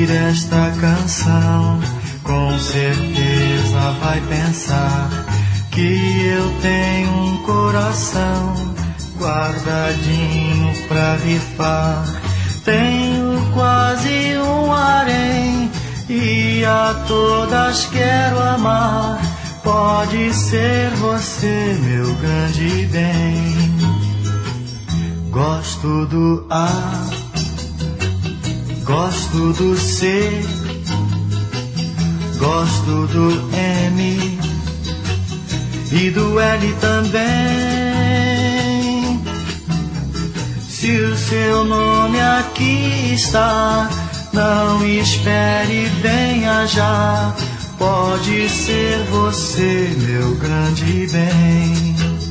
ouvir esta canção, com certeza vai pensar que eu tenho um coração guardadinho pra rifar. Tenho quase um harém e a todas quero amar. Pode ser você, meu grande bem. Gosto do A, gosto do C, gosto do M e do L também. Se o seu nome aqui está, não espere, venha já. Pode ser você, meu grande bem.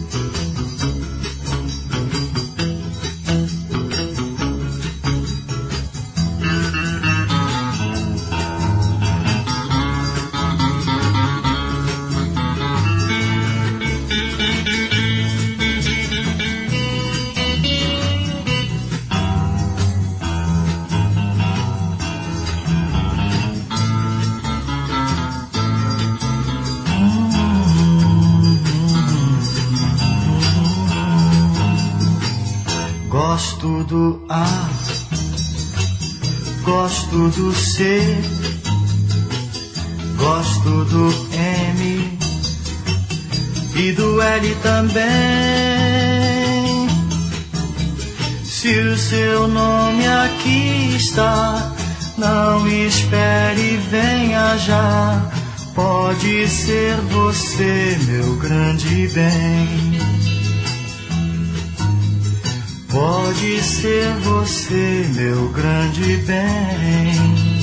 Gosto do A, gosto do C, gosto do M e do L também. Se o seu nome aqui está, não espere, venha já. Pode ser você, meu grande bem. Pode ser você, meu grande bem.